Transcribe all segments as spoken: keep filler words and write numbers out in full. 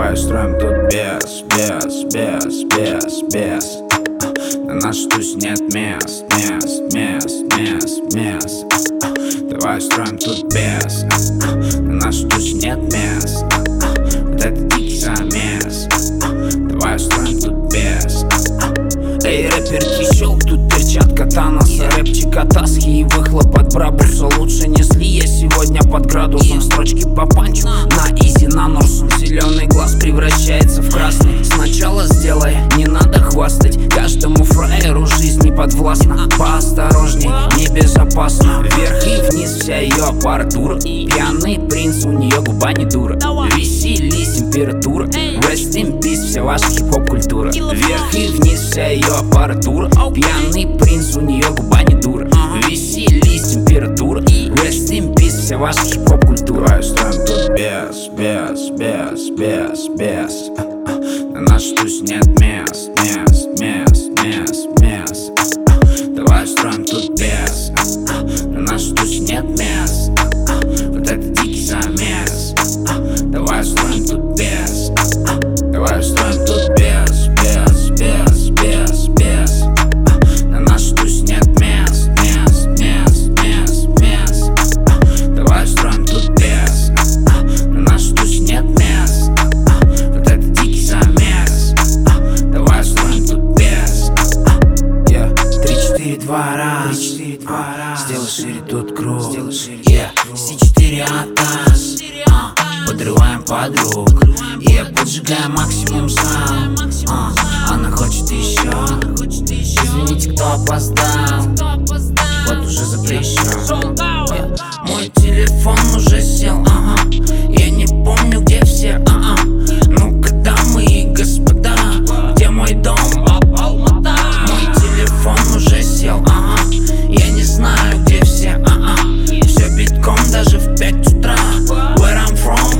Давай устроим тут без, без, без, без, без. На нашу тусь нет мест, мест, мест, мест, мест. Давай устроим тут без. На нашу тусь нет мест. Вот это дикий замес. Давай устроим тут без. Эй, рэперки, щелк, тут торчат катана с рэпчика таски и выхлоп от брабуса. Лучше не сли, я сегодня под градусом. Строчки по панчу, на изи, на нос. Зеленый глаз превращается в красный. Сначала сделай, не надо хвастать. Каждому фраеру жизнь не подвластна. Поосторожней, небезопасно. Вверх и вниз вся ее аппаратура. Пьяный принц, у нее губа не дура. Веселись, температура. Rest in peace, вся ваша хип-хоп культура. Вверх и вниз вся ее аппаратура. Пьяный принц, у нее губа не дура. Веселись, температура. Rest in peace, вся ваша хип-хоп культура. Давай устроим тут без, без, без, без, без. На нашу тусь нет мест, мест, мест, мест, мест. Давай устроим тут без. На нашу тусь нет мест. Вот это дикий замес. Давай устроим тут без. Давай устроим тут без, без, без, без, без. На нашу тусь нет мест, мест, мест, мест, мест. Давай устроим тут без. На нашу тусь нет мест. Вот это дикий замес. Давай устроим тут без. Я три-четыре два раз. Сделай шире тут круг. Я Си-четыре атас. Подрываем подруг. Я поджигаю максимум сам. а, Она хочет еще. Извините, кто опоздал. Вот уже запрещен. Мой телефон уже сел. Ага. Я не помню, где все. Ага. Ну-ка, дамы и господа, где мой дом? Мой телефон уже сел. Ага. Я не знаю, где все. Ага. Все битком даже в пять утра. Where I'm from?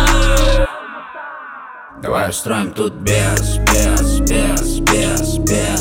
Давай устроим тут без, без, без, без, без.